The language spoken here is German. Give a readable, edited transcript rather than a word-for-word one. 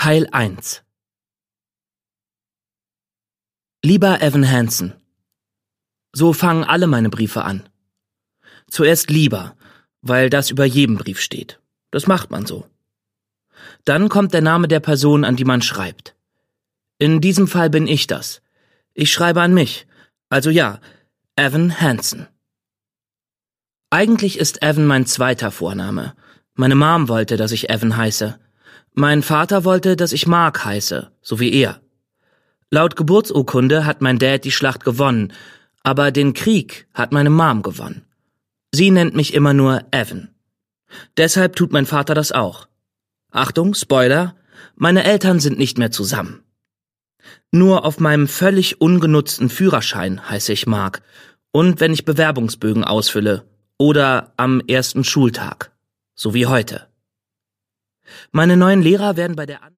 Teil 1. Lieber Evan Hansen, so fangen alle meine Briefe an. Zuerst lieber, weil das über jedem Brief steht. Das macht man so. Dann kommt der Name der Person, an die man schreibt. In diesem Fall bin ich das. Ich schreibe an mich. Also ja, Evan Hansen. Eigentlich ist Evan mein zweiter Vorname. Meine Mom wollte, dass ich Evan heiße. Mein Vater wollte, dass ich Mark heiße, so wie er. Laut Geburtsurkunde hat mein Dad die Schlacht gewonnen, aber den Krieg hat meine Mom gewonnen. Sie nennt mich immer nur Evan. Deshalb tut mein Vater das auch. Achtung, Spoiler, meine Eltern sind nicht mehr zusammen. Nur auf meinem völlig ungenutzten Führerschein heiße ich Mark und wenn ich Bewerbungsbögen ausfülle oder am ersten Schultag, so wie heute. Meine neuen Lehrer werden bei der